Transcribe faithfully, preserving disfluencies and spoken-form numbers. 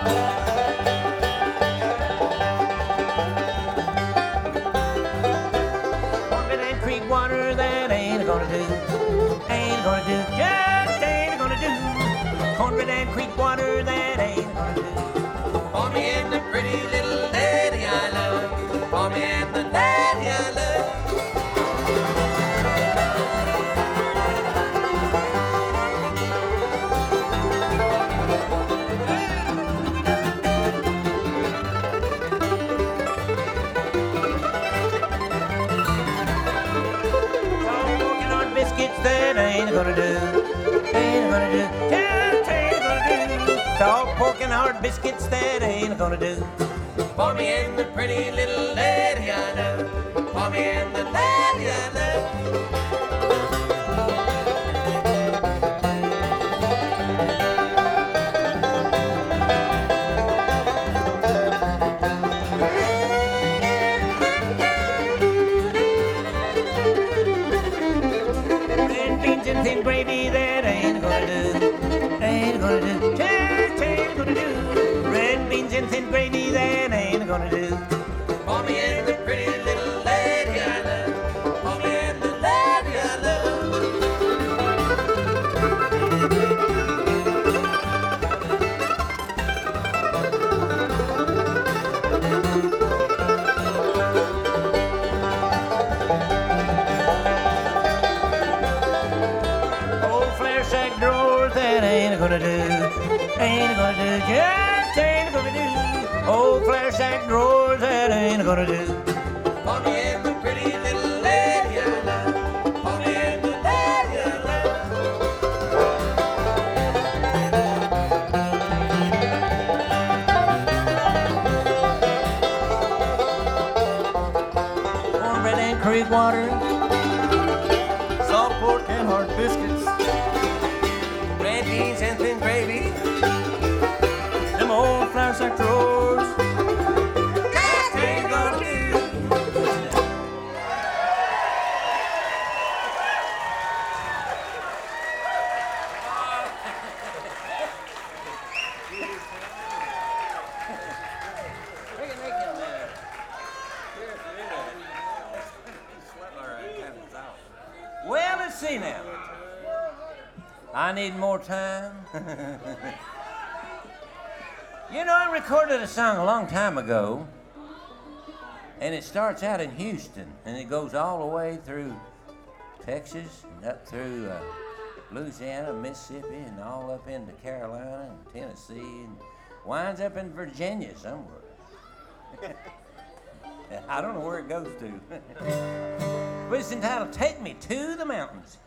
Cornbread and creek water, that ain't gonna do. Ain't gonna do, just ain't gonna do. Cornbread and creek water, that ain't gonna do. For me and the pretty little lady I love. For me and the lady I love. Biscuits that ain't gonna do, ain't gonna do, just ain't gonna do. Salt pork and hard biscuits that ain't gonna do. For me and the pretty little lady I love. For me and the lady I love. Thin gravy that ain't gonna do, ain't gonna do, just ain't gonna do. Red beans and thin gravy that ain't gonna do. For me and the pretty little lady I love. For me and the lady I love. That ain't gonna do, ain't gonna do, just ain't gonna do. Old flare sack drawers, that ain't gonna do. For me and the pretty little lady I love. For me and the lady I love. Cornbread and creek water, salt pork and hard biscuits, red beans and thin gravy. them old flour sack drawers. Just ain't gonna do. Well, let's see now. I need more time. You know, I recorded a song a long time ago, and it starts out in Houston, and it goes all the way through Texas, and up through uh, Louisiana, Mississippi, and all up into Carolina and Tennessee, and winds up in Virginia somewhere. I don't know where it goes to. But it's entitled Take Me to the Mountains.